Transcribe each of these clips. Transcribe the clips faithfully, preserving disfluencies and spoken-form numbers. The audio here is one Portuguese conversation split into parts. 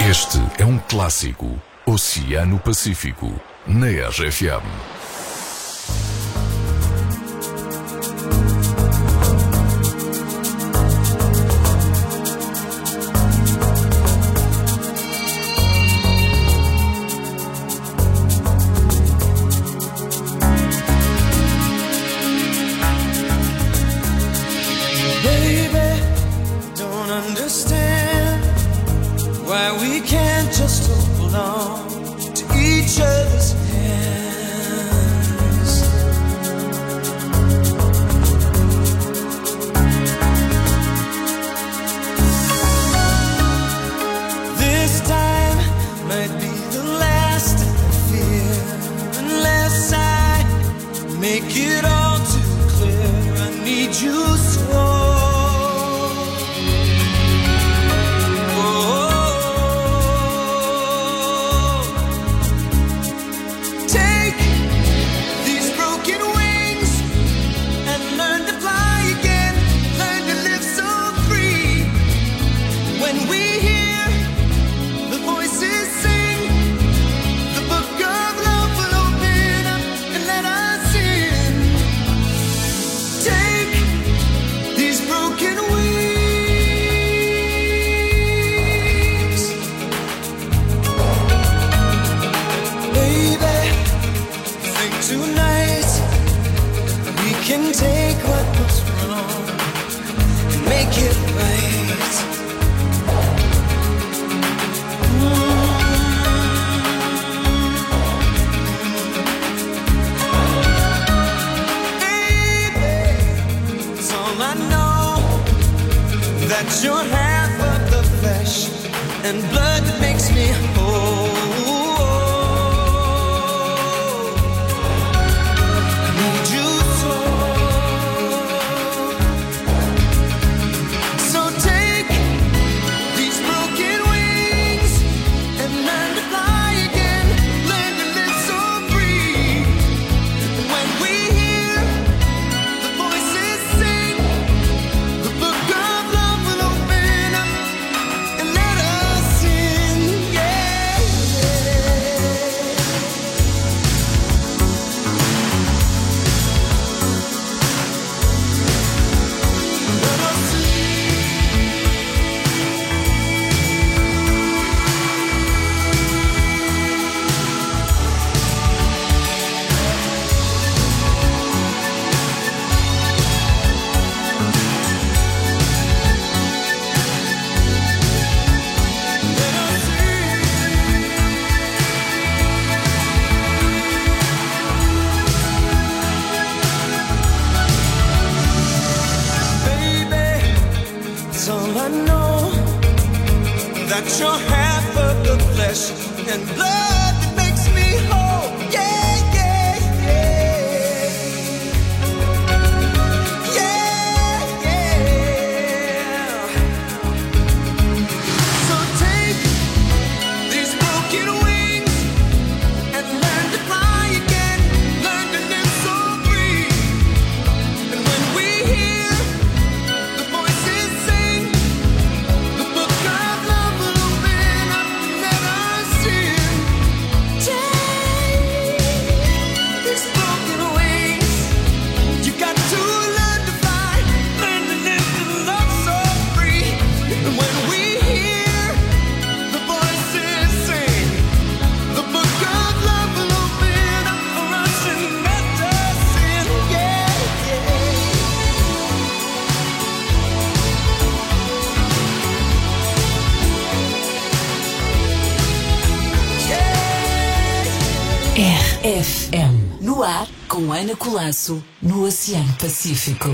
Este é um clássico, Oceano Pacífico, na R F M. R F M, no ar, com Ana Colasso, no Oceano Pacífico.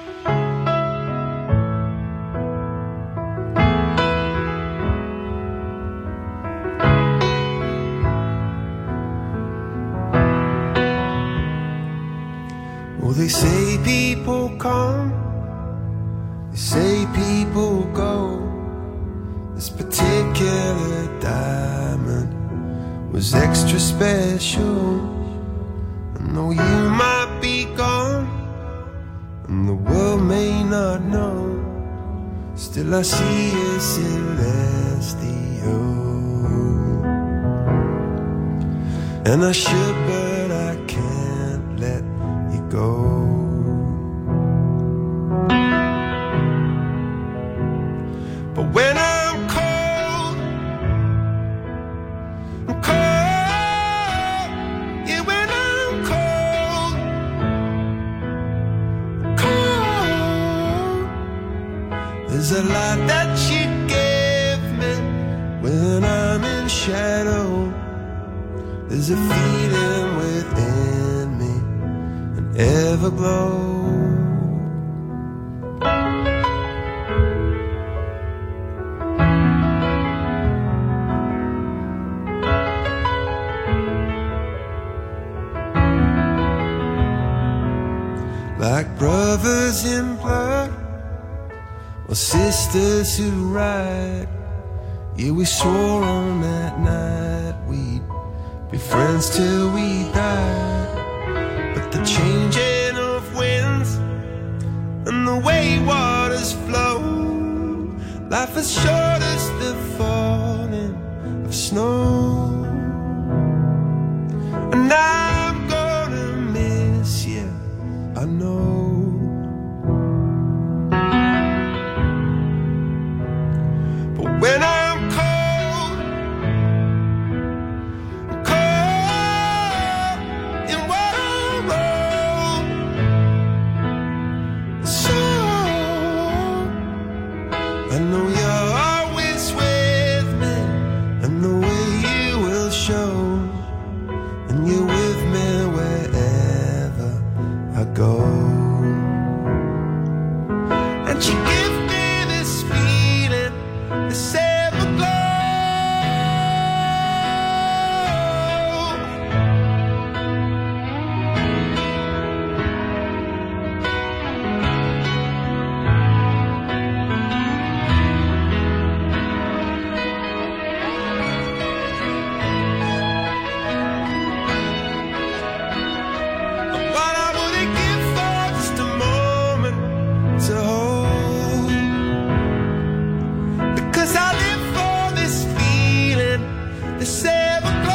Oh, they say people come, they say people go. This particular diamond was extra special. I know you might be gone, and the world may not know. Still I see a celestial. And I should, but I can't let you go. But when I'm cold, I'm cold. Yeah, when I'm cold, cold. There's a lot that you give me when I'm in shadow. There's a feeling within me, an everglow. Like brothers in blood, or sisters who ride. Yeah, we swore on that night we'd be friends till we died. But the changing of winds and the way waters flow, life is short as the falling of snow. And I'm gonna miss you, I know. But when I'm cold, cold in what I wrote, so I know you're always with me, and the way you will show, and you're with me wherever I go. And you give me this feeling, this everglow. And what I wouldn't give for just a moment to hold, because I live for this feeling, this everglow.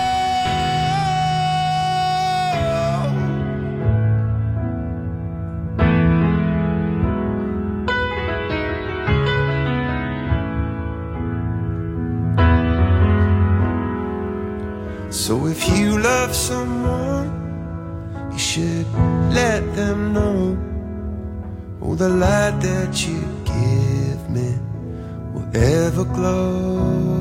So if you love someone, you should let them know. Oh, the light that you give me will ever glow.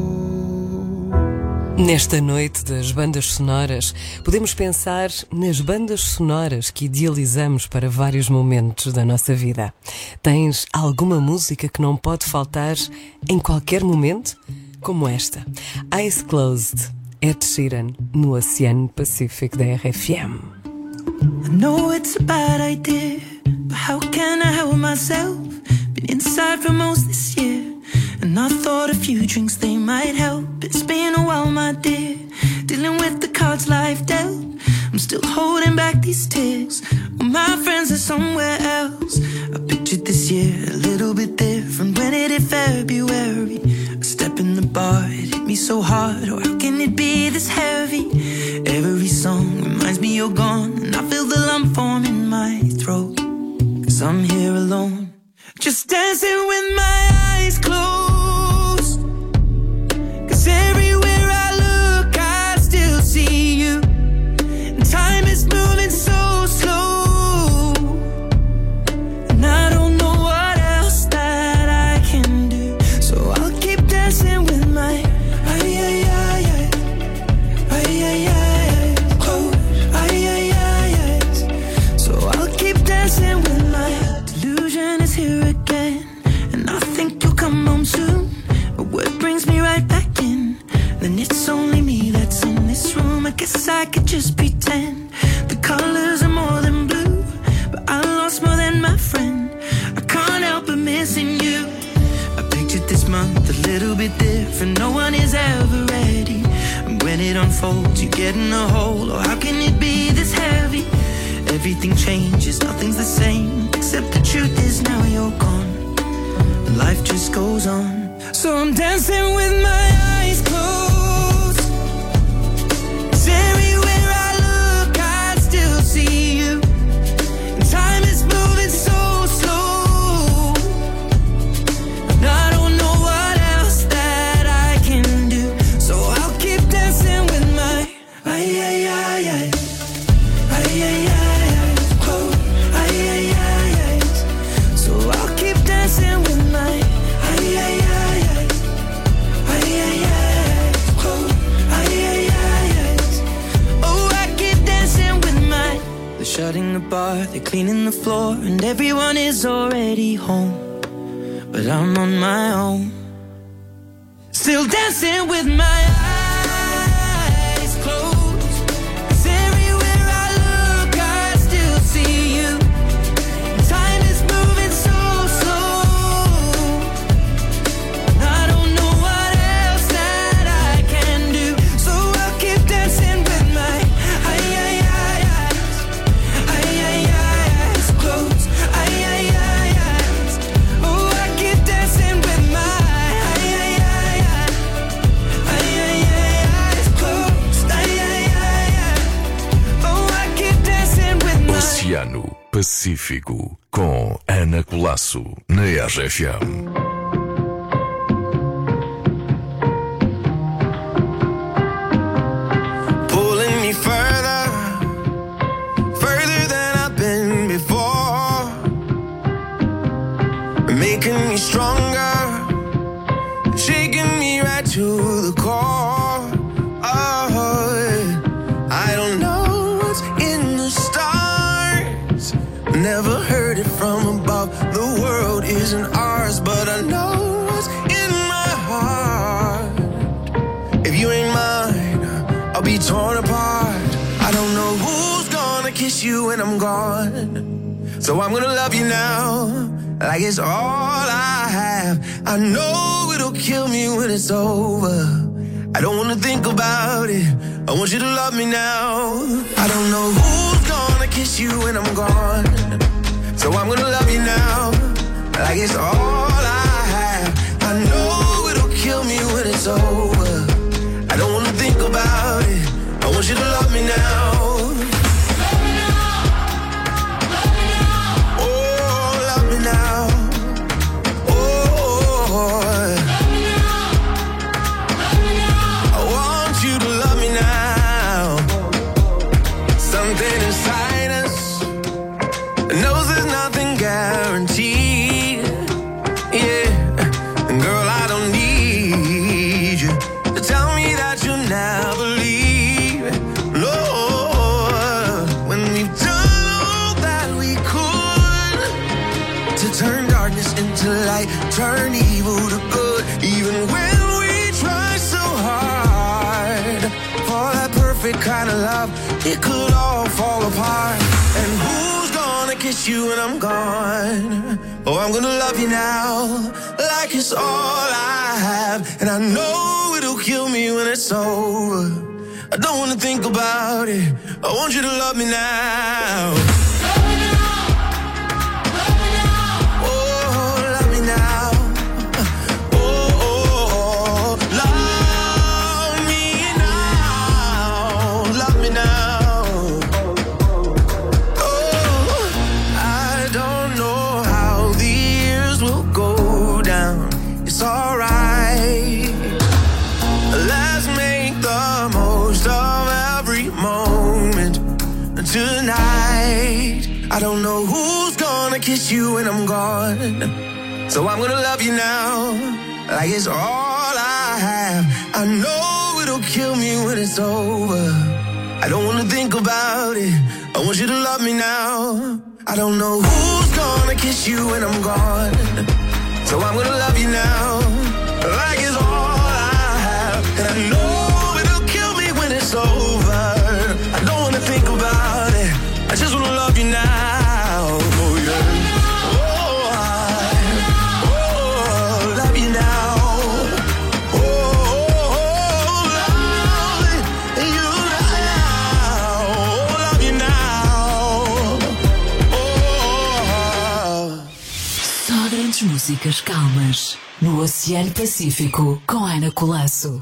Nesta noite das bandas sonoras, podemos pensar nas bandas sonoras que idealizamos para vários momentos da nossa vida. Tens alguma música que não pode faltar em qualquer momento? Como esta, Eyes Closed, Ed Sheeran, no Oceano Pacífico da R F M. I know it's a bad idea, but how can I help myself? Been inside for most this year, and I thought a few drinks they might help. It's been a while, my dear, dealing with the cards life dealt. I'm still holding back these tears, well, my friends are somewhere else. I pictured this year a little bit different when it hit February. A step in the bar, it hit me so hard, oh how can it be this heavy? Every song reminds me you're gone, and I feel the lump form in my throat, 'cause I'm here alone, just dancing with my eyes closed. 'Cause everywhere I look I still see you, and time is moving so slow, and I don't know what else that I can do, so I'll keep dancing with my ay ay ay ay ay ay ay close ay ay ay ay. So I'll keep dancing with my delusion is here again, and I think you'll come home soon. A word brings me right back in, then it's only me that's in this room. I guess I could just pretend the colors are more than blue, but I lost more than my friend. I can't help but missing you. I pictured this month a little bit different, no one is ever ready, and when it unfolds you get in a hole, oh how can it be this heavy? Everything changes, nothing's the same, except the truth is now you're gone, and life just goes on. So I'm dancing with my eyes closed, they're cleaning the floor, and everyone is already home, but I'm on my own, still dancing with my eyes closed. 'Cause everywhere I look, I still see you. Time is moving so slow, and I don't know what else that I can do, so I'll keep dancing with my eye, eye, eye, eyes, eye, eye, eye, eyes closed, eye, eye, eye, eyes. Oh, I keep dancing with my eye, eye, eye, eye, eye, eye, eye, eyes closed, eye, eye, eye, eye. Oh, I keep dancing with my. Oceano Pacífico com Ana Colasso na R F M. Pulling me further, further than I've been before, making me stronger, shaking me right to the core. Oh, I don't know what's in the stars, never heard it from above. The world isn't ours, but I know what's in my heart. If you ain't mine, I'll be torn apart. I don't know who's gonna kiss you when I'm gone, so I'm gonna love you now, like it's all I have. I know it'll kill me when it's over. I don't wanna think about it, I want you to love me now. I don't know who's gonna kiss you when I'm gone, so I'm gonna love you now, like it's all I have. I know it'll kill me when it's over. I don't wanna think about it, I want you to love me now. Love me now, love me now, Oh, love me now. Oh, love me now, love me now. I want you to love me now. Something inside us knows there's nothing guaranteed. Yeah, and girl, I don't need you to tell me that you'll never leave. No, when we've done all that we could to turn darkness into light, turn evil to good, even when we try so hard for that perfect kind of love, it could all fall apart. And who's gonna kiss you when I'm gone? Oh, I'm gonna love you now, like it's all I have. And I know it'll kill me when it's over. I don't wanna think about it, I want you to love me now. Love me now, love me now. Oh, love me now. Oh, oh, oh, love me now. Love me now. Oh, I don't know how the years will go down. It's alright. Let's make the most of every moment tonight. I don't know who's gonna kiss you when I'm gone, so I'm gonna love you now, like it's all I have. I know it'll kill me when it's over. I don't wanna think about it, I want you to love me now. I don't know who's gonna kiss you when I'm gone, so I'm gonna love you now, like it's all I have. And I know it'll kill me when it's over. I don't wanna think about it, I just wanna love you now. Oh yeah. Oh, I, oh, love you now. Oh, oh, oh, love you now. Oh, love you now. Oh. Só grandes músicas calmas no Oceano Pacífico com Ana Colasso.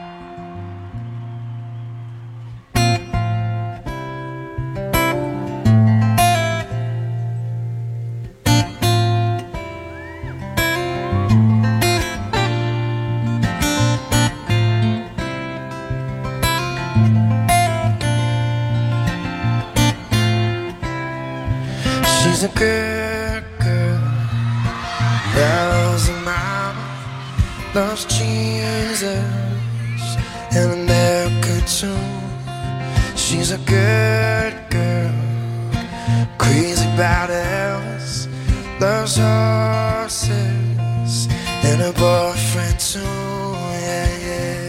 She's a good girl, loves a mama, loves Jesus and America too. She's a good girl, crazy about Elvis, loves horses, and her boyfriend too, yeah, yeah.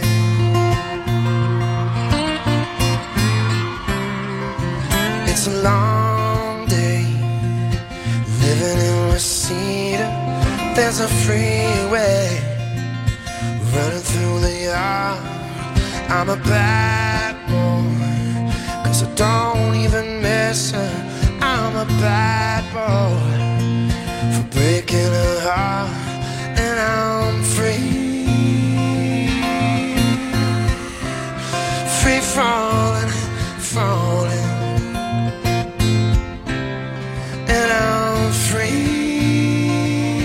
It's a long day, living in Reseda. There's a freeway running through the yard. I'm a bad boy, cause I don't even miss her. I'm a bad boy for breaking her heart. And I'm free, free falling, falling. And I'm free,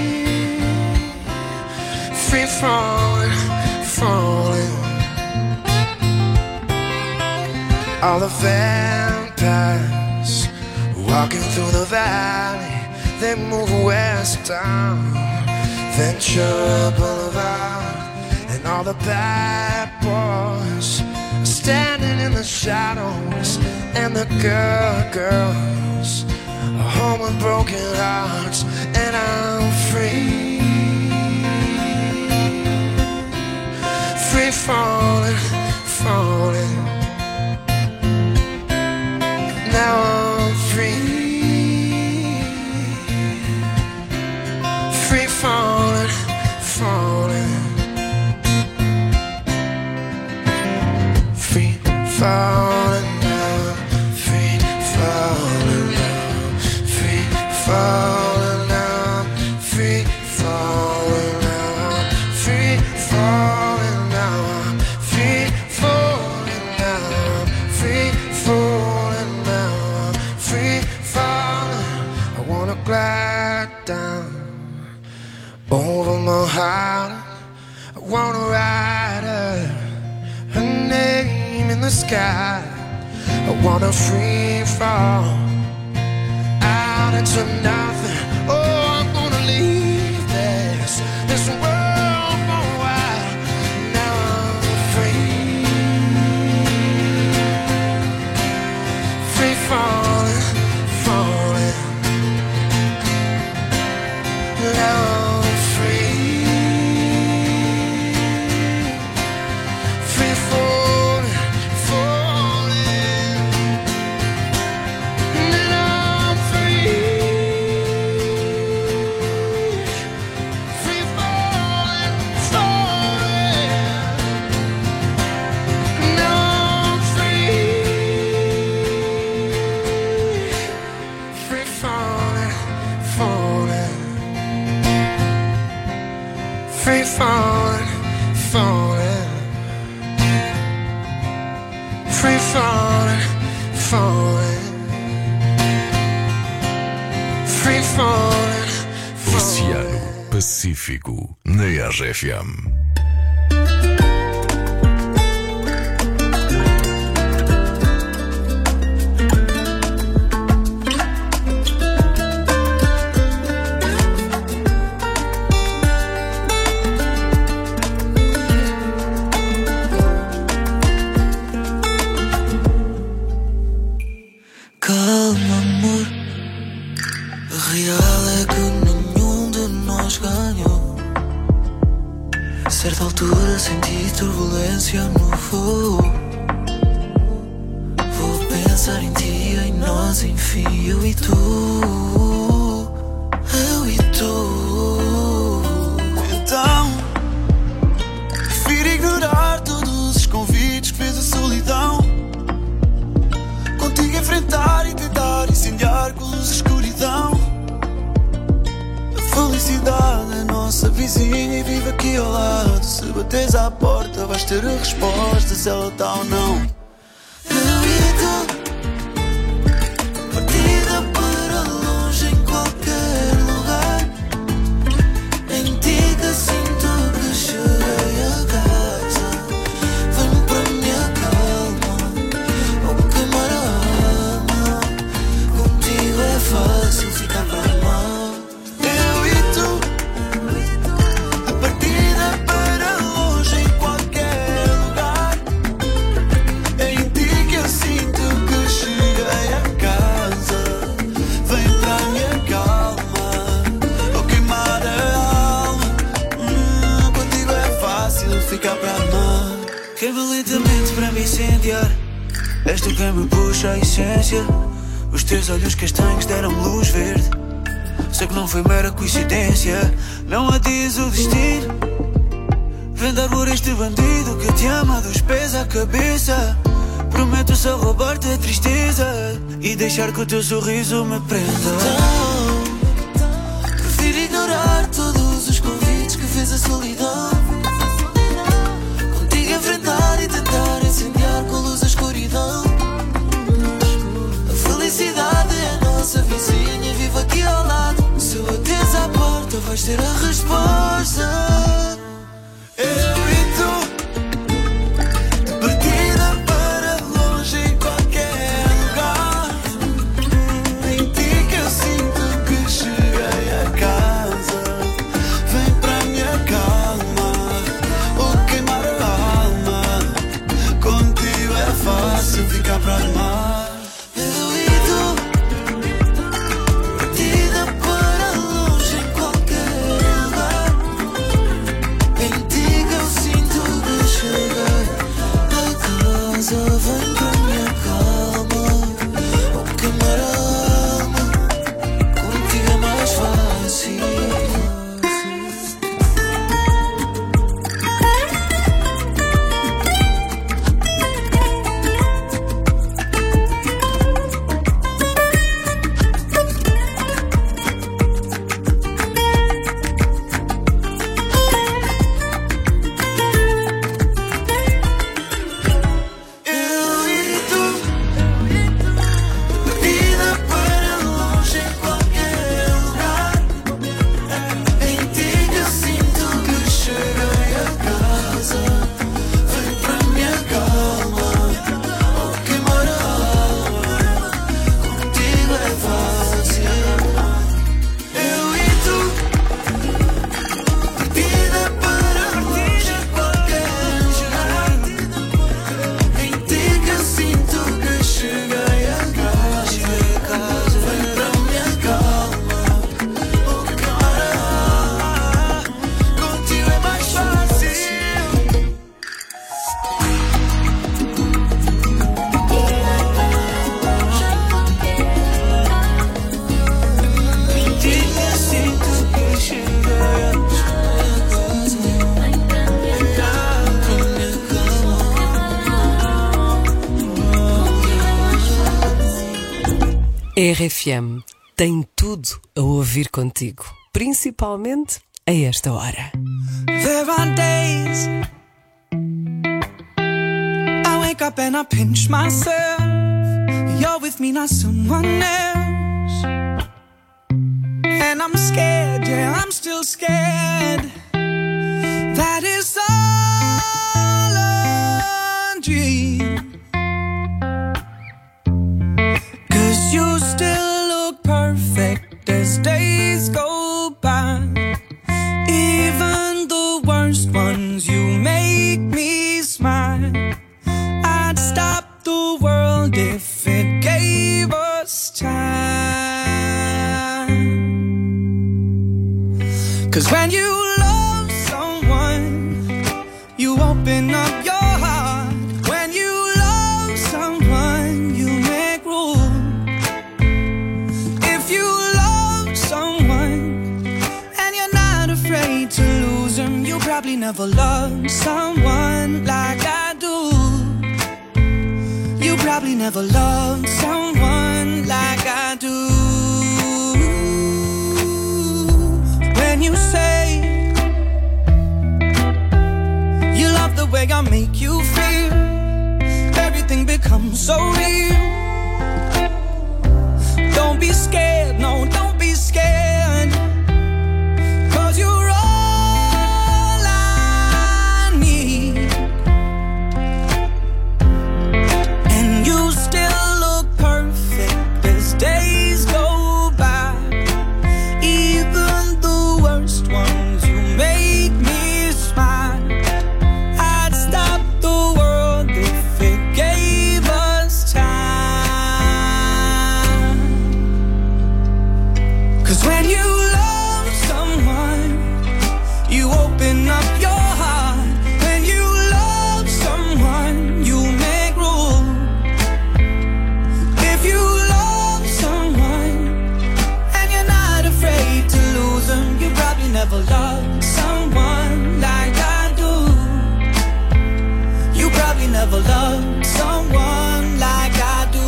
free falling, falling. All the vampires walking through the valley, they move westbound, Ventura Boulevard. And all the bad boys are standing in the shadows, and the good girls are home with broken hearts. And I'm free, free falling, falling. Now I'm free, free falling, falling. Free falling now, free falling now, free falling now, free falling now, free falling now, free falling now, free falling now, free falling. I wanna glide down over my heart. I wanna ride her, her name in the sky. I wanna free fall out into nothing. Oh, I'm gonna leave this, this world for a while. Now I'm free, free falling, falling. Now I'm free, free falling, falling. And I'm free, free falling, falling. Now I'm free, free falling, falling. Free falling, falling. Free falling, falling. Free falling, Oceano falling. Pacífico na R J F M. Calma, amor. A real é que nenhum de nós ganhou. A certa altura senti turbulência no voo. Vou pensar em ti, em nós, enfim, eu e tu. Eu e tu. Então, prefiro ignorar todos os convites que fez a solidão. Contigo enfrentar e tentar incendiar com luz e escuridão. A felicidade é nossa vizinha e vive aqui ao lado. Se bateres à porta vais ter a resposta se ela tá ou não. Eu e tu, partida para longe em qualquer lugar. Em ti que sinto que cheguei a casa. Vem para minha calma, ou queimar a alma. Contigo é fácil ficar para mal. Eu e tu, a partida para longe em qualquer lugar. fácil ficar para amar. Queima lentamente para me incendiar. És tu quem me puxa a essência. Os teus olhos castanhos deram-me luz verde. Sei que não foi mera coincidência. Não adias o destino. Vem dar por este bandido que te ama dos pés à cabeça. Prometo só roubar-te a tristeza e deixar que o teu sorriso me prenda. Então, prefiro ignorar todos os convites que fez a solidão. Contigo enfrentar e tentar incendiar com luz a escuridão. A felicidade é a nossa vizinha, vive aqui ao lado. Se eu bateres à porta vais ter a resposta. Eu e tu, de partida para longe em qualquer lugar. Em ti que eu sinto que cheguei a casa. Vem para a minha calma, ou queimar a alma. Contigo é fácil ficar para amar. Eu e tu, partida para longe em qualquer lugar. Em ti que eu sinto que cheguei a casa. Vem para a minha calma, ou queimar a alma. Contigo é mais fácil. Eu e tu, partida para longe em qualquer lugar. Em ti que eu sinto que cheguei a casa. Vem para a minha calma, ou queimar a alma. Contigo é fácil. Eu e tu, partida para longe em qualquer lugar. Em ti que eu sinto que cheguei a casa. Vem para a minha calma, ou queimar a alma. Contigo é mais fácil. Em ti que eu sinto que cheguei a casa. Vem para a minha R F M tem tudo a ouvir contigo, principalmente a esta hora. There are days I wake up and I pinch myself. You're with me, not someone else. And I'm scared, yeah, I'm still scared. That is all a dream. 'Cause you still look perfect as days go by. Even the worst ones, you make me smile. I'd stop the world if it gave us time. 'Cause when you love someone, you open up your heart. When you love someone, you make room. If you love someone and you're not afraid to lose them, you probably never loved someone like I do. You probably never loved someone like I do. When you say you love the way I make you feel, everything becomes so real. Don't be scared, no, don't be scared. 'Cause you're all I need. And you still look perfect as days go by. Even the worst ones, you make me smile. I'd stop the world if it gave us time. never loved someone like I do.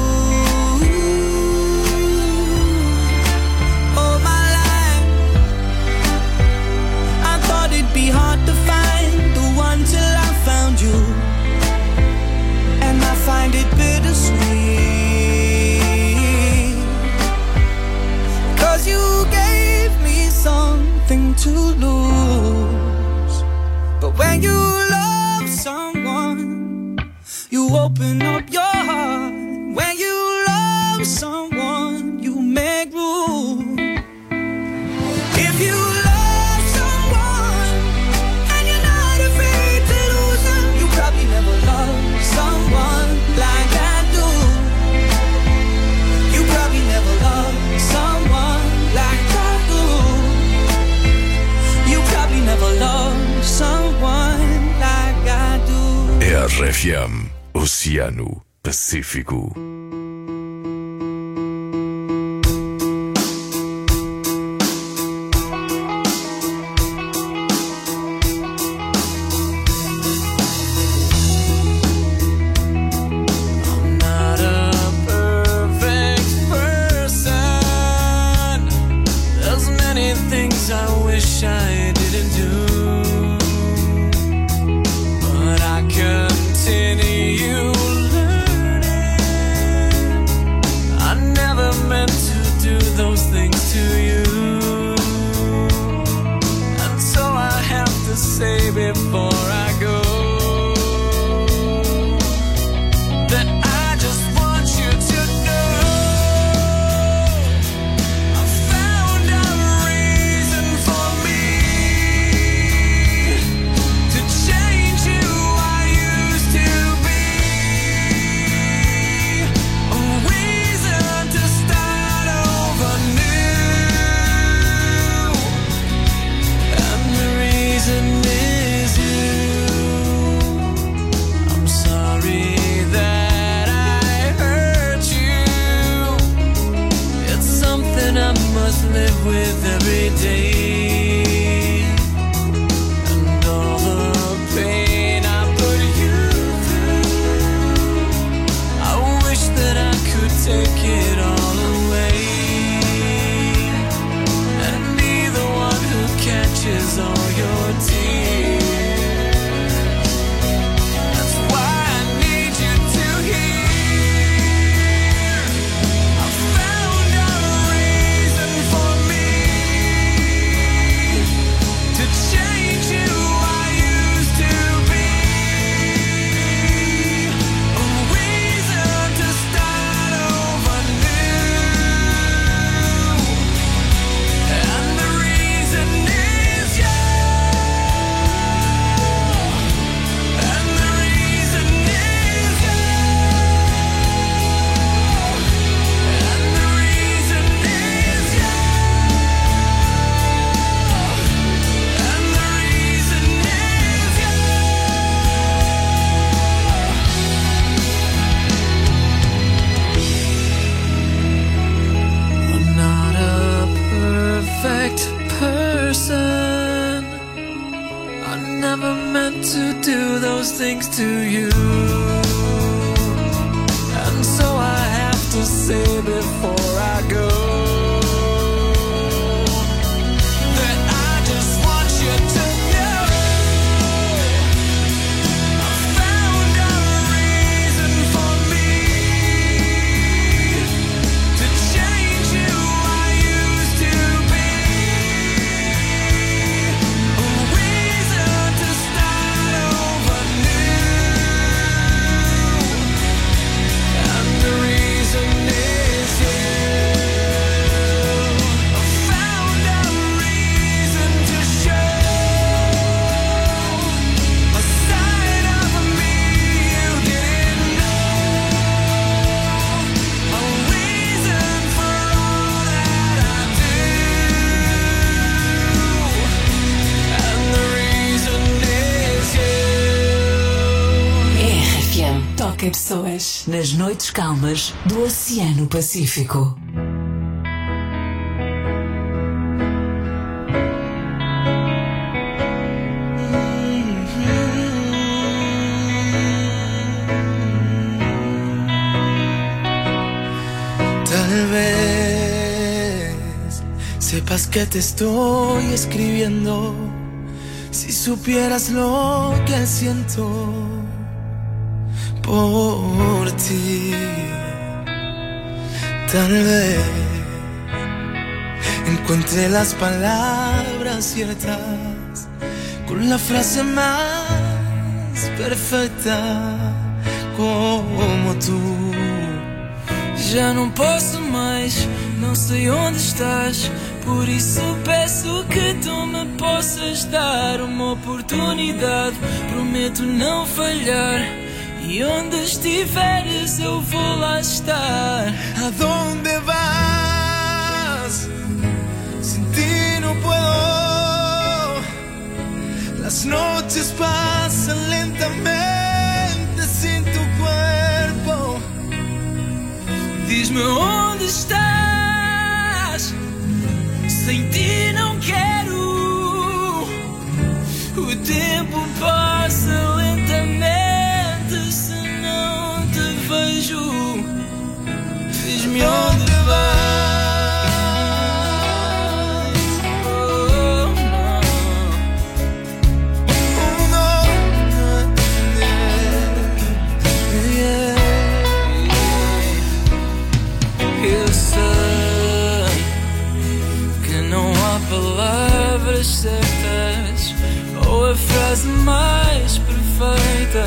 All my life I thought it'd be hard to find the one till I found you, and I find it bittersweet, 'cause you gave me something to lose. But when you love someone, you open up your heart. When you love someone, you make room. If you love someone and you're not afraid to lose them, you probably never loved someone like I do. You probably never loved someone like I do. You probably never loved someone like I do. R F M, Oceano Pacífico. I'm not a perfect person. There's many things I wish I didn't do, but I continue learning. I never meant to do those things to you, and so I have to say before I go that I just want you to know I found a reason for me to change who I used to be, a reason to start over new, and the reason is you. I'm sorry that I hurt you. It's something I must live with every day, and all the pain I put you through, I wish that I could take it all away and be the one who catches all your tears. That's why I need you to hear I found a reason for me to change who I used to be, a reason to start over new, and the reason is you, and the reason is you, and the reason is you, and the reason is you. I'm not a perfect person. I never meant to do those things to you, and so I have to say before I go that I just want you to know I found a reason for me to change who I used to be, a reason to start over new, and the reason is you. I found a reason to show a side of me you didn't know, a reason for all that I do, and the reason is you. R F M toca pessoas nas noites calmas do Oceano Pacífico. Mm-hmm. sepas que te estoy escribiendo. Si supieras lo que siento por ti, tal vez encuentre las palabras ciertas con la frase más perfecta como tú. Já não posso mais, não sei onde estás. Por isso peço que tu me possas dar uma oportunidade. Prometo não falhar, e onde estiveres eu vou lá estar. ¿A dónde vas? Sin ti no puedo. Las noches pasan lentamente sin tu cuerpo. Diz-me onde estás. Sem ti não quero. O tempo passa lentamente se não te vejo. Diz-me onde vais. Oh, não. Oh, não. Yeah. Eu sei que não há palavras certas ou a frase mais perfeita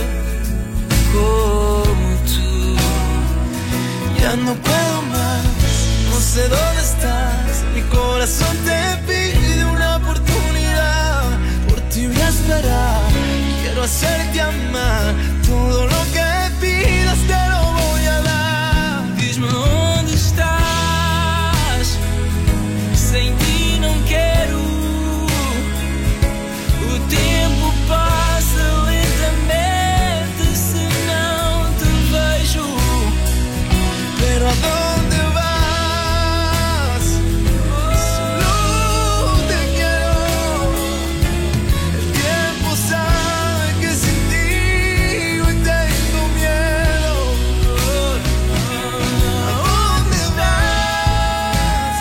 como tu. Ya no puedo más, no sé dónde estás. Mi corazón te pide una oportunidad. Por ti voy a esperar, quiero hacerte amar. Todo lo que pidas te lo voy a dar. Diz-me onde estás. Sem ti não quero. O tempo passa lentamente se não te vejo. Pero a dónde vas? Solo te quiero. El tiempo sabe que sin ti hoy tengo miedo. ¿A dónde vas?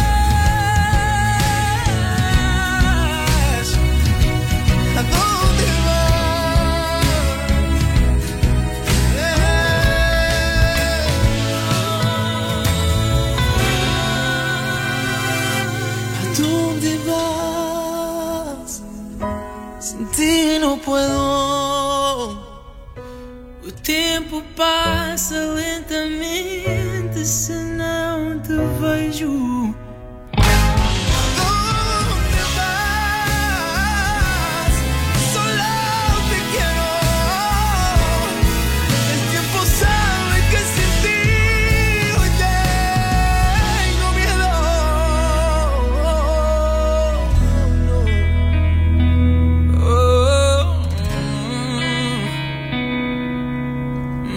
¿A dónde vas? ¿A dónde vas? Sin ti no puedo. O tempo passa lentamente se não te vejo. ¿Dónde vas? Solo te quiero. El tiempo sabe que sin ti hoy tengo miedo. Oh, mm,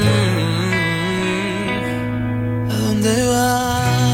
mm. ¿A dónde vas?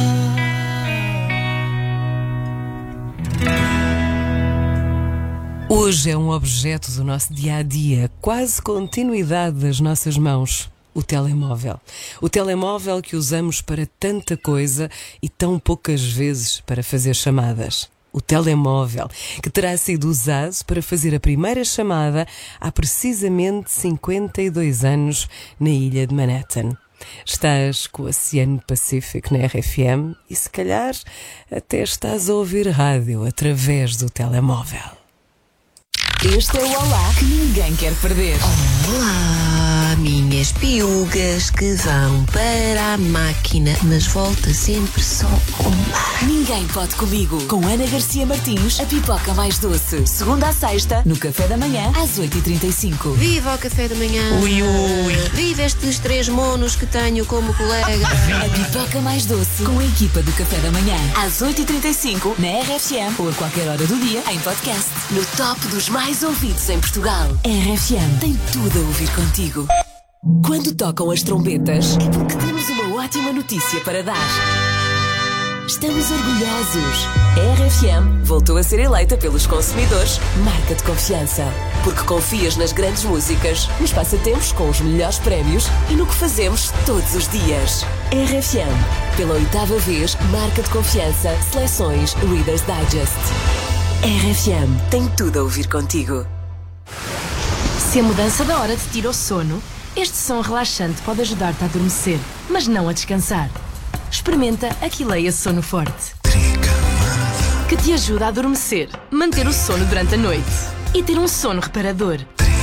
Hoje é um objeto do nosso dia-a-dia, quase continuidade das nossas mãos. O telemóvel. O telemóvel que usamos para tanta coisa e tão poucas vezes para fazer chamadas. O telemóvel que terá sido usado para fazer a primeira chamada há precisamente cinquenta e dois anos na ilha de Manhattan. Estás com o Oceano Pacífico na R F M e se calhar até estás a ouvir rádio através do telemóvel. Este é o Olá que ninguém quer perder. Olá, minhas piugas que vão para a máquina, mas volta sempre só uma. Ninguém pode comigo. Com Ana Garcia Martins, a pipoca mais doce. Segunda a sexta, no café da manhã, às oito e trinta e cinco. Viva o café da manhã. Ui, ui. Viva estes três monos que tenho como colega. A pipoca mais doce, com a equipa do café da manhã, às oito e trinta e cinco, na R F M ou a qualquer hora do dia, em podcast. No top dos mais ouvidos em Portugal. R F M tem tudo a ouvir contigo. Quando tocam as trombetas, é porque temos uma ótima notícia para dar. Estamos orgulhosos. A R F M voltou a ser eleita pelos consumidores marca de confiança. Porque confias nas grandes músicas, nos passatempos com os melhores prémios e no que fazemos todos os dias. R F M, pela oitava vez, marca de confiança, seleções Reader's Digest. R F M tem tudo a ouvir contigo. Se a mudança da hora te tira o sono, este som relaxante pode ajudar-te a adormecer, mas não a descansar. Experimenta Aquileia Sono Forte, que te ajuda a adormecer, manter o sono durante a noite e ter um sono reparador.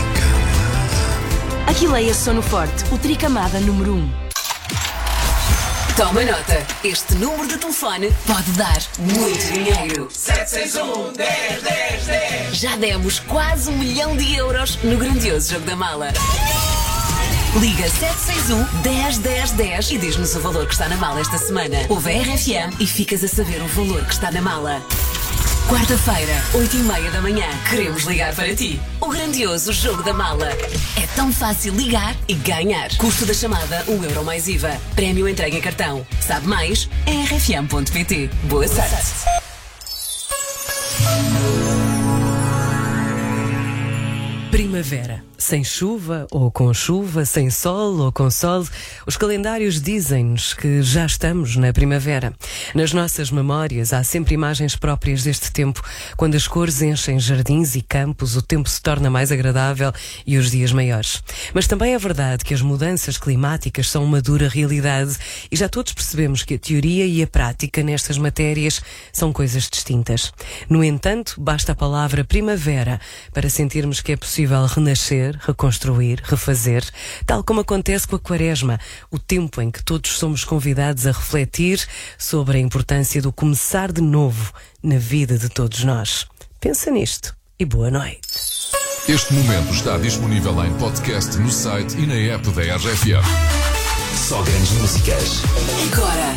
Aquileia Sono Forte, o Tricamada número um. Toma nota, este número de telefone pode dar muito dinheiro. sete seis um, dez, dez, dez. Já demos quase um milhão de euros no grandioso jogo da mala. Liga sete seis um, dez, dez, dez e diz-nos o valor que está na mala esta semana. Ouve a R F M e ficas a saber o valor que está na mala. Quarta-feira, oito e meia da manhã, queremos ligar para ti. O grandioso jogo da mala. É tão fácil ligar e ganhar. Custo da chamada, um euro mais I V A. Prémio entregue em cartão. Sabe mais? R F M ponto P T. Boa sorte. Primavera. Sem chuva ou com chuva, sem sol ou com sol, os calendários dizem-nos que já estamos na primavera. Nas nossas memórias há sempre imagens próprias deste tempo, quando as cores enchem jardins e campos, o tempo se torna mais agradável e os dias maiores. Mas também é verdade que as mudanças climáticas são uma dura realidade e já todos percebemos que a teoria e a prática nestas matérias são coisas distintas. No entanto, basta a palavra primavera para sentirmos que é possível renascer, reconstruir, refazer, tal como acontece com a Quaresma, o tempo em que todos somos convidados a refletir sobre a importância do começar de novo na vida de todos nós. Pensa nisto e boa noite. Este momento está disponível em podcast no site e na app da R F M. Só grandes músicas. Agora.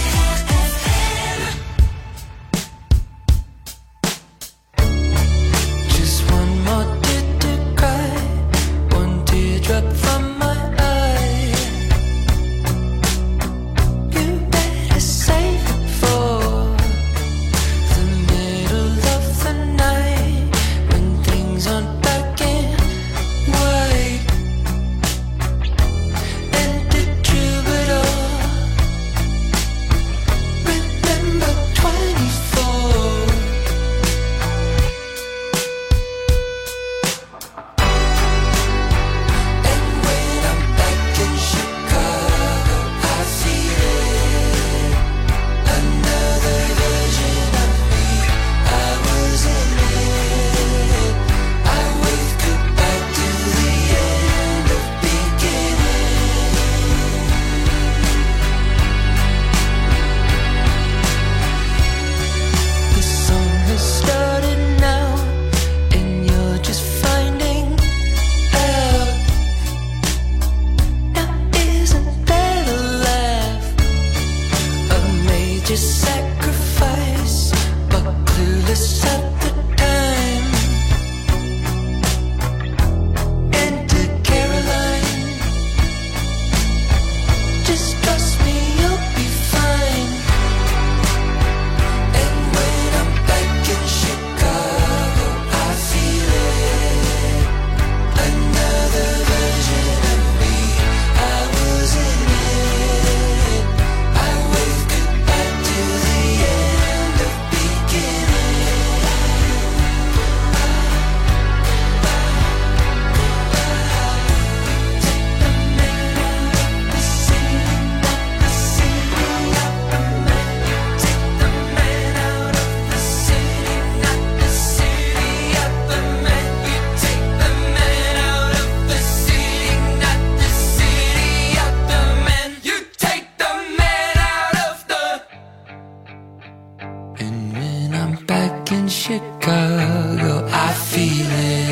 Chicago, I feel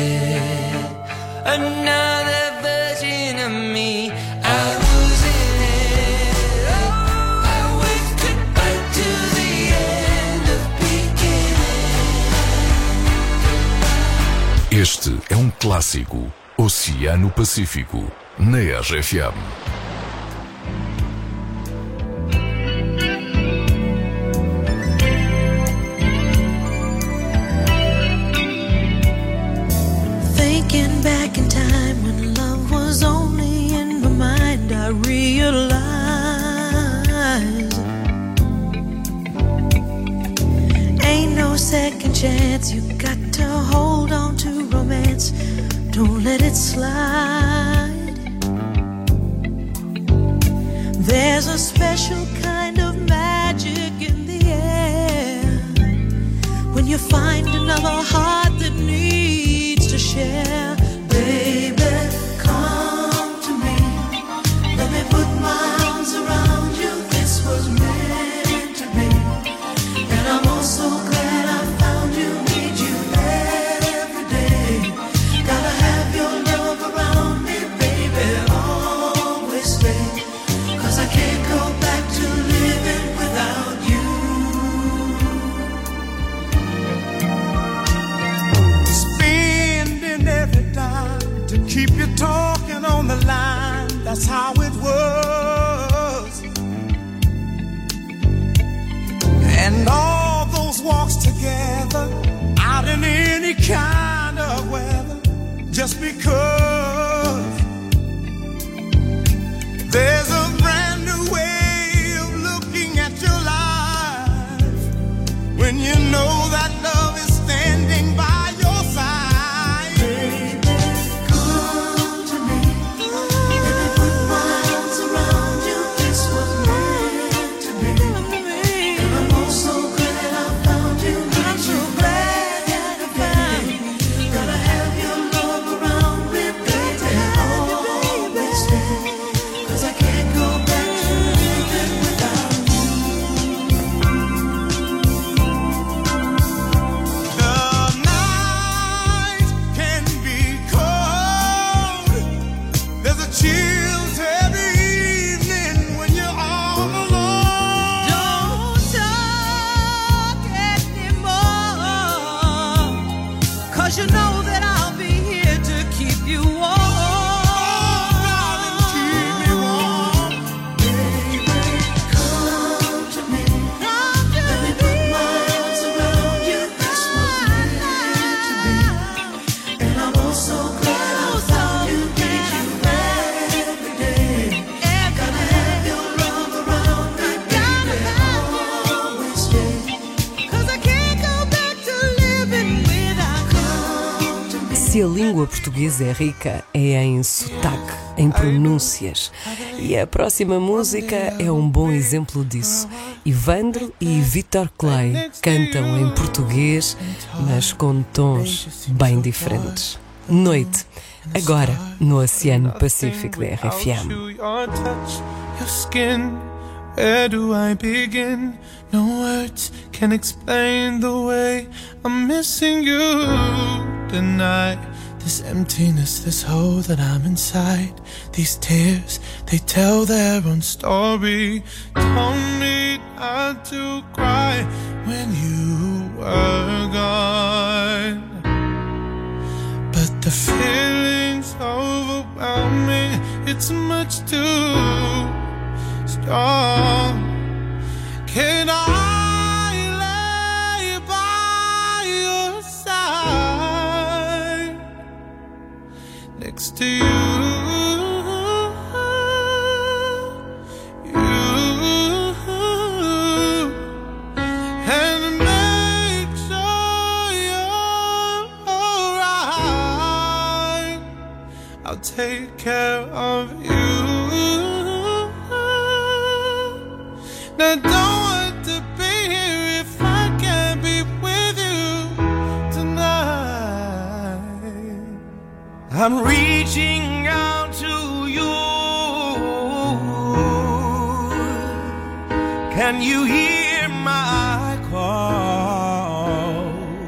it. Another version of me, I was in it. Oh, I waved goodbye to the end of beginning. Este é um clássico, Oceano Pacífico, na R F M. Thinking back in time when love was only in my mind, I realized ain't no second chance. You got to hold on to romance, don't let it slide. There's a special kind of magic in the air when you find another heart that needs to share. Baby, come to me, let me put my arms around you. This was meant to be, and I'm also glad I found you. Need you every day. Gotta have your love around me, baby, always stay. 'Cause I can't go back to living without you. Spending every dime to keep you talking on the line. That's how it was. And all those walks together out in any kind of weather, just because there's a brand new way of looking at your life when you know that love is standing by your side. Baby, come to me, let me put my arms around you. This was meant to be, and I'm also glad I found you. I'm so glad that I found you. Gotta have your love around me, baby, always stay. 'Cause I can't go back to living without you. The night can be cold. There's a chill every evening when you're all alone. Don't talk anymore, 'cause you know that I'll be here to keep you warm. Darling, keep me warm. Baby, come to me, let me put my arms around you. This was meant to be, and I'm also glad I found you. Need you every day. Gotta have your love around me, baby, always stay. 'Cause I can't go back to living without you. Come to me. Se a língua portuguesa é rica, é em sotaque, em pronúncias. E a próxima música é um bom exemplo disso. Ivandro e Vítor Clay cantam em português, mas com tons bem diferentes. Noite, agora no Oceano Pacífico da R F M. Your touch, your skin, where do I begin? No words can explain the way I'm missing you tonight. This emptiness, this hole that I'm inside. These tears, they tell their own story. Told me not to cry when you were gone, but the feelings overwhelm me. It's much too strong. Can I lay by your side next to you? I'll take care of you. Now don't want to be here if I can't be with you tonight. I'm reaching out to you. Can you hear my call?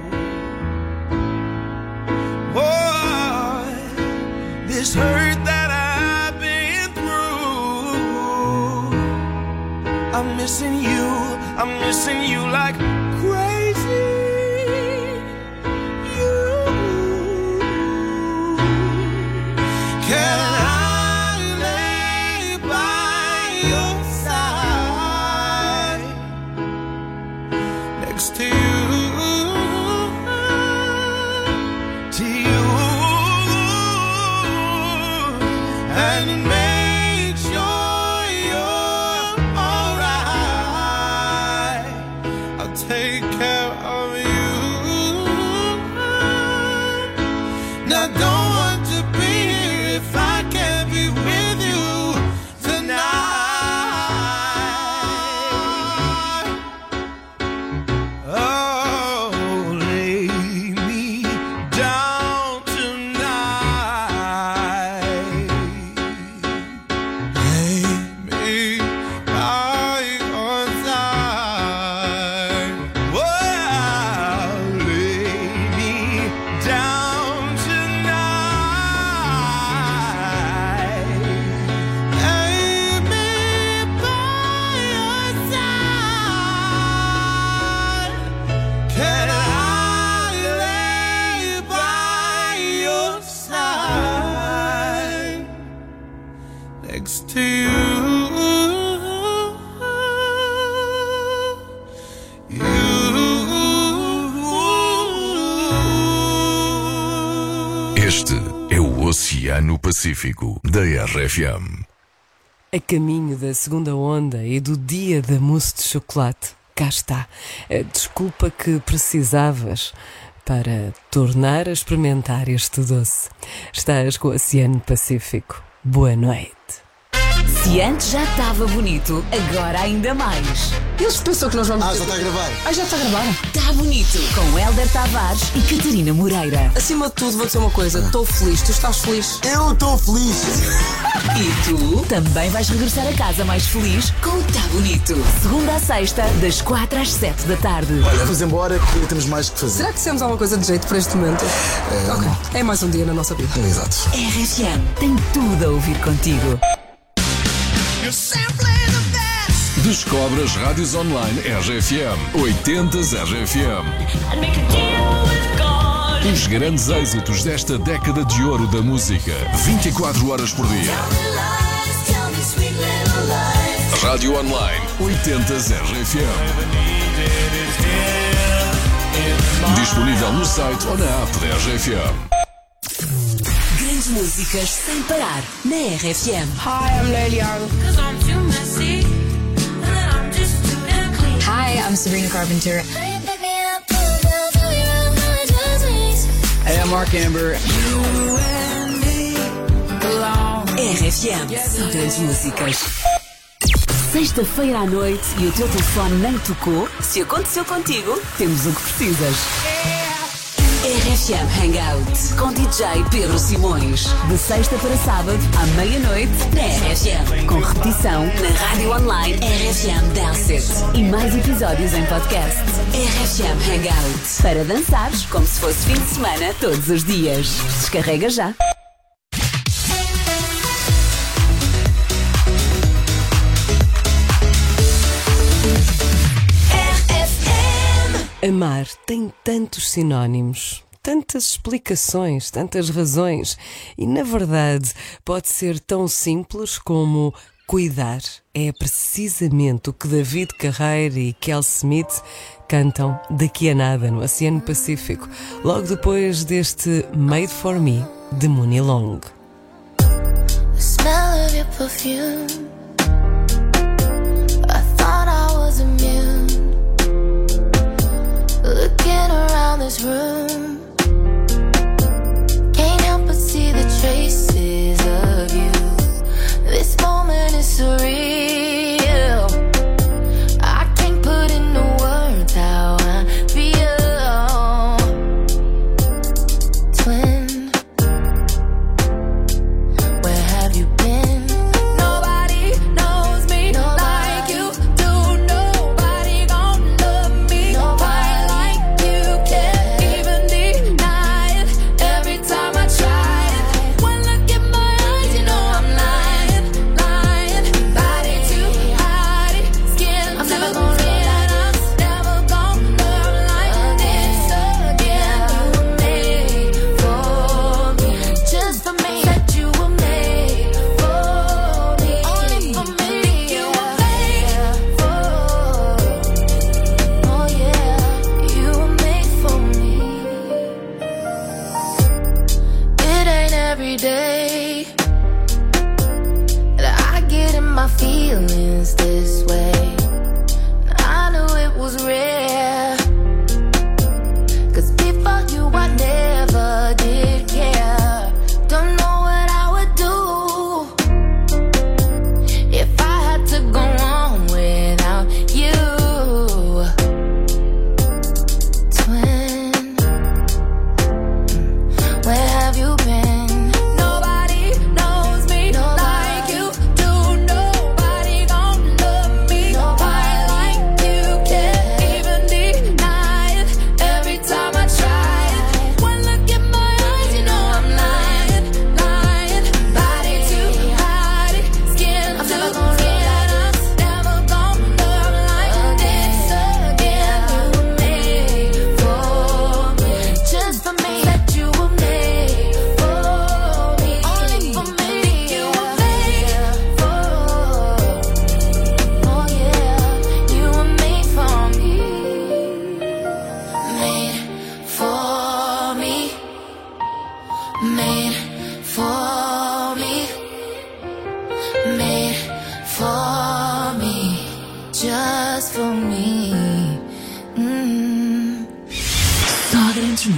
Boy, this hurt that I've been through, I'm missing you, I'm missing you like crazy. You, can I lay by your side next to you, to you? next to you. Este é o Oceano Pacífico da R F M. A caminho da segunda onda e do dia da mousse de chocolate, cá está a desculpa que precisavas para tornar a experimentar este doce. Estás com o Oceano Pacífico. Boa noite. Se antes já estava bonito, agora ainda mais. Eles pensam que nós vamos... Ah, já está a gravar. Ah, já está a gravar. Está bonito, com Hélder Tavares e Catarina Moreira. Acima de tudo, vou dizer uma coisa. Estou feliz. Tu estás feliz? Eu estou feliz. E tu também vais regressar a casa mais feliz com o Tá Bonito. Segunda a sexta, das quatro às sete da tarde. Olha, vamos embora que temos mais que fazer. Será que temos alguma coisa de jeito para este momento? É, ok. É mais um dia na nossa vida. Exato. R F M tem tudo a ouvir contigo. Descobre as rádios online R F M. oitenta R F M. Os grandes êxitos desta década de ouro da música. vinte e quatro horas por dia. Rádio online oitenta R F M. Disponível no site ou na app da R F M. Grandes músicas sem parar na R F M. Hi, I'm Neil Young. Hi, I'm Sabrina Carpenter. Hey, I'm Mark Amber. R F M. Só grandes músicas. Sexta-feira à noite e o teu telefone nem tocou? Se aconteceu contigo, temos o que precisas. R F M Hangout com D J Pedro Simões. De sexta para sábado, à meia-noite, na R F M. Com repetição na rádio online R F M Dance It. E mais episódios em podcast. R F M Hangout. Para dançares como se fosse fim de semana todos os dias. Descarrega já. Amar tem tantos sinónimos, tantas explicações, tantas razões e, na verdade, pode ser tão simples como cuidar. É precisamente o que David Carreira e Kel Smith cantam daqui a nada no Oceano Pacífico, logo depois deste Made For Me de Mooney Long. The smell of your perfume, I thought I was immune. Looking around this room, can't help but see the traces of you. This moment is surreal. I can't put into words how I feel. Twin, where have you been? Nobody knows me like you do. Nobody gon' love me. Nobody. Feelings this way, I knew it was rare, 'cause before you I never did care. Don't know what I would do if I had to go on without you. Twin, where have you been? Nobody knows me like you do. Nobody gon' love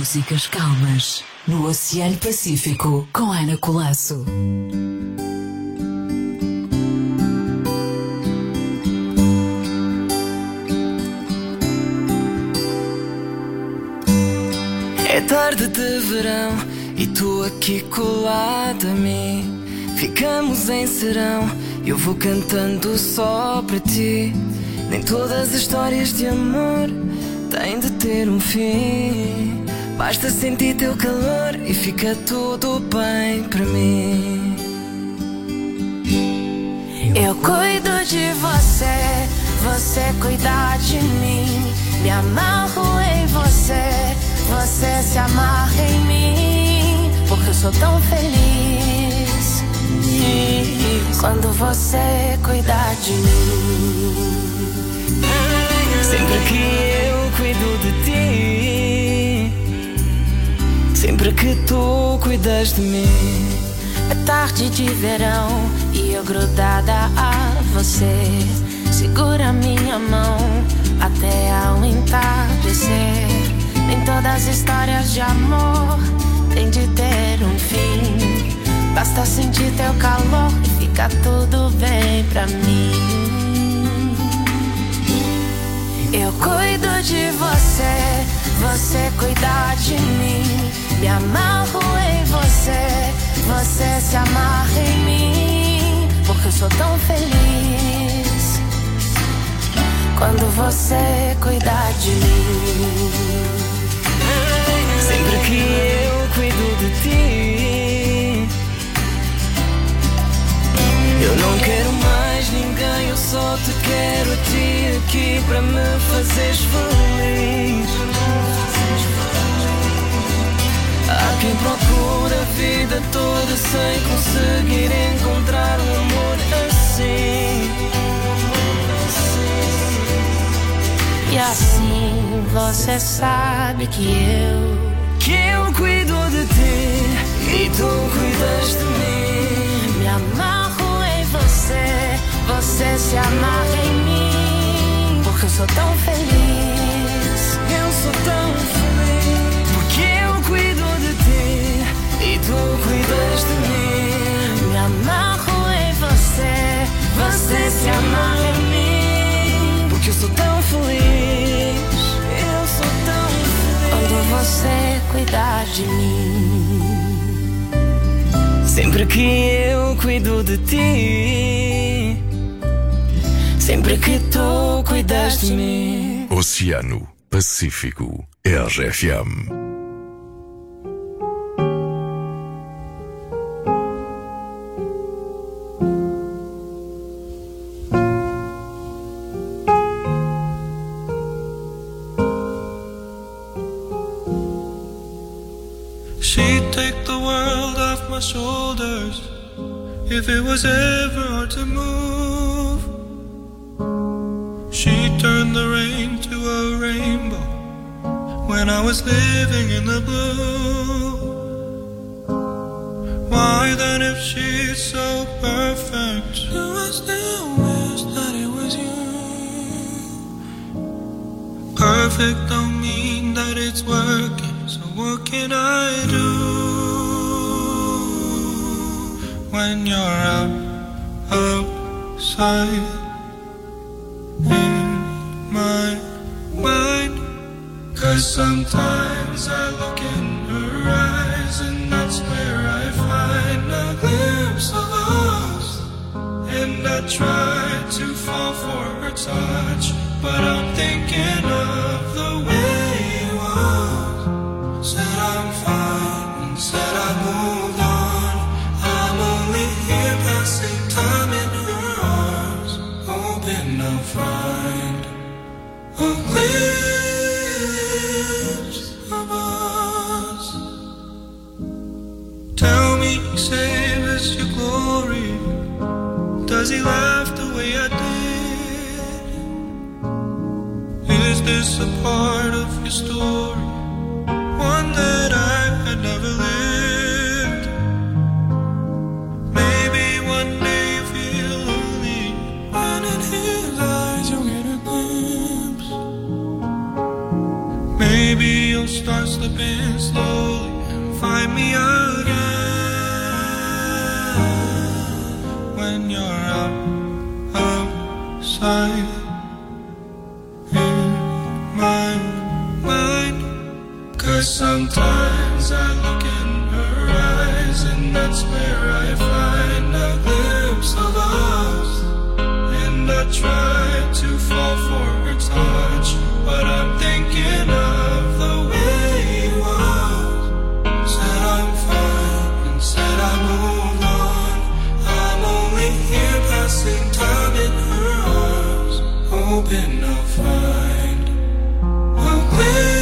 músicas calmas no Oceano Pacífico com Ana Colasso. É tarde de verão e tu aqui colado a mim. Ficamos em serão, eu vou cantando só para ti. Nem todas as histórias de amor têm de ter um fim. Basta sentir teu calor e fica tudo bem para mim. Eu cuido de você, você cuida de mim. Me amarro em você, você se amarra em mim. Porque eu sou tão feliz quando você cuida de mim. Sempre que eu cuido de ti, sempre que tu cuidas de mim. É tarde de verão e eu grudada a você. Segura minha mão até ao entardecer. Nem todas as histórias de amor têm de ter um fim. Basta sentir teu calor e fica tudo bem pra mim. Eu cuido de você, você cuida de mim. Me amarro em você, você se amarra em mim. Porque eu sou tão feliz quando você cuida de mim. Sempre que eu cuido de ti, eu não quero mais ninguém, eu só te quero a ti aqui para me fazeres feliz. Há quem procura a vida toda sem conseguir encontrar um amor assim. E assim você sabe que eu Que eu cuido de ti e tu cuidas de mim. Me amarro em você, você se amarra em mim. Porque eu sou tão feliz, eu sou tão feliz. Porque eu cuido de ti e tu cuidas de mim. Me amarro em você, você se amarra em mim. Porque eu sou tão feliz, eu sou tão feliz quando você cuidar de mim. Sempre que eu cuido de ti, sempre que tu cuidas de mim. Oceano Pacífico R F M. She'd take the world off my shoulders if it was ever hard to move. She'd turn the rain to a rainbow when I was living in the blue. Why then, if she's so perfect, do I still wish that it was you? Perfect don't mean that it's working, so what can I do when you're out outside in my mind? 'Cause sometimes I look in her eyes and that's where I find a glimpse of us. And I try to fall for her touch, but I'm thinking of the way you was. Said I'm fine, said I moved on. I'm only here passing time in her arms, hoping I'll find a glimpse of us. Tell me, save us your glory. Does he laugh the way I did? Is this a part of your story? One that I had never lived. Maybe one day you feel lonely, and in his eyes you'll get a glimpse. Maybe you'll start slipping spin slowly and find me again when you're out outside in my mind. 'Cause sometimes I look in her eyes and that's where I find a glimpse of us. And I try to fall for her touch, but I'm thinking of the way it was. Said I'm fine and said I moved on. I'm only here passing time in her arms, hoping I'll find a glimpse.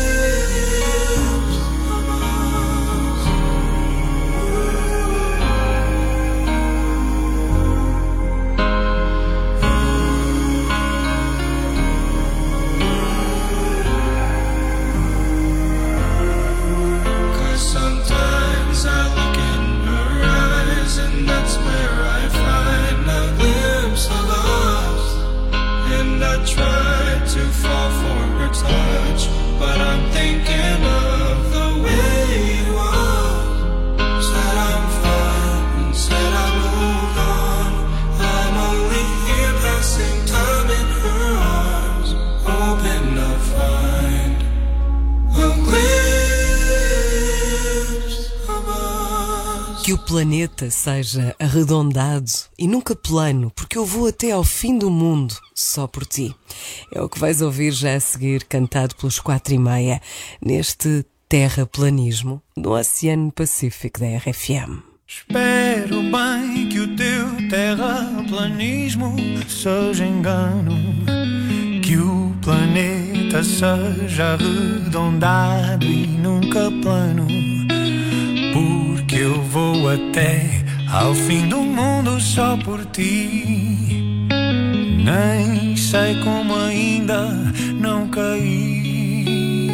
Que o planeta seja arredondado e nunca plano, porque eu vou até ao fim do mundo só por ti. É o que vais ouvir já a seguir, cantado pelos quatro e meia, neste terraplanismo do Oceano Pacífico da R F M. Espero bem que o teu terraplanismo seja engano, que o planeta seja arredondado e nunca plano, porque eu vou até ao fim do mundo só por ti. Nem sei como ainda não caí,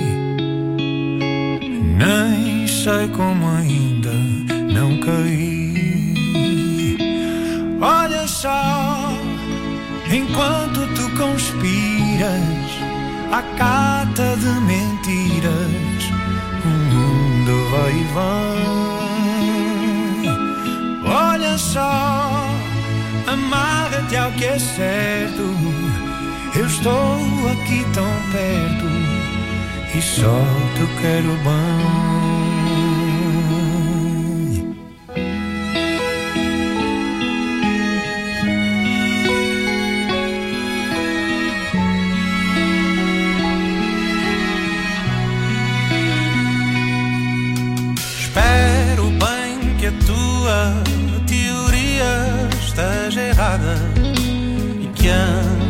nem sei como ainda não caí. Olha só, enquanto tu conspiras à cata de mentiras, o mundo vai e vem. Olha só, amarra-te ao que é certo. Eu estou aqui tão perto e só te quero bem. Espero bem que a tua teoria esteja errada e que a